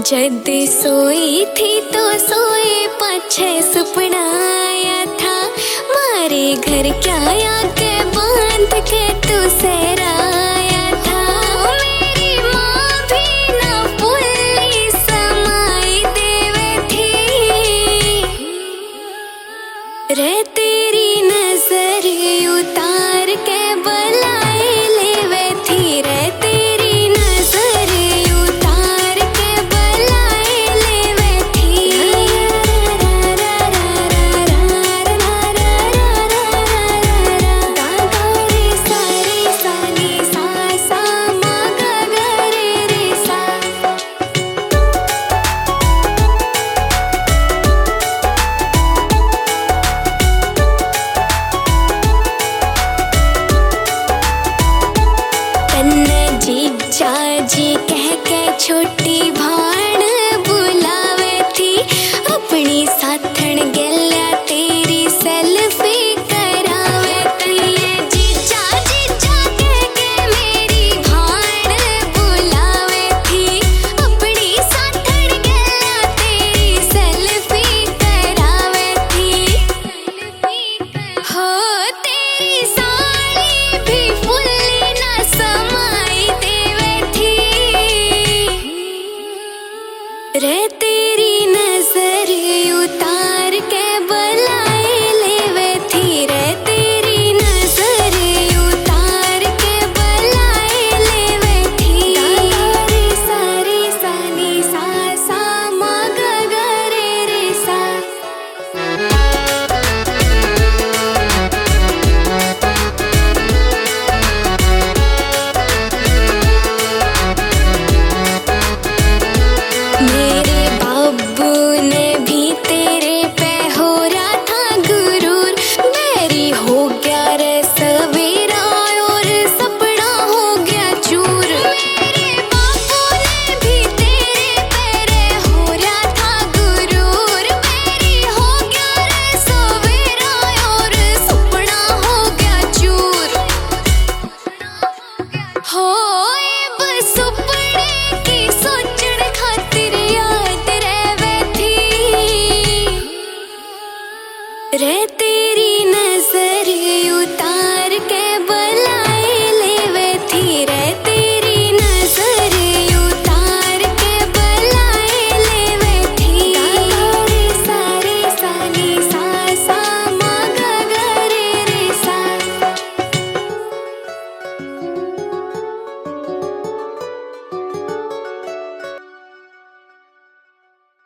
जद सोई थी तो सोए पाछे सपना आया था, मारे घर क्या आके बांध के तू सहराया था। मेरी माँ भी ना फुल्ली समाई देवे थी, रे तेरी नजर उतार के बलाए लेवे थी, रे तेरी नजर उतार के बलाए लेवे थी। गा गा रे सा रे सा नी सा सा मा गा गा रे सा। तन्ने जीजा जी कह के छोटी भाण बुलावे थी, अपनी साथन गेल्या तेरी सेल्फी करावे थी। जीजा जीजा कह के मेरी भाण बुलावे थी, अपनी साथन गेल्या तेरी सेल्फी करावे थी। हो तेरी साड़ी भी फुल्ली ना समाई देवे थी, रे तेरी नजर उतार के बलाए लेवे थी, रे तेरी नजर उतार के बलाए लेवे थी। गा रे सा नी सा सा मा गा गा रे सा। मेरे बाबू ने भी तेरे पे हो रहा था गुरूर, मेरी हो गया रे सवेरा और सपना हो गया चूर। मेरे बाबू ने भी तेरे पे रे हो रहा था गुरूर, मेरी हो गया रे सवेरा और सपना हो गया चूर। होए बस सुपने की सोचण खातिर याद रहवे थी, रे तेरी नजर उतार के बलाए लेवे थी, रे तेरी नजर उतार के बलाए लेवे थी। गा रे सा नी सा सा मा गा गा रे सा।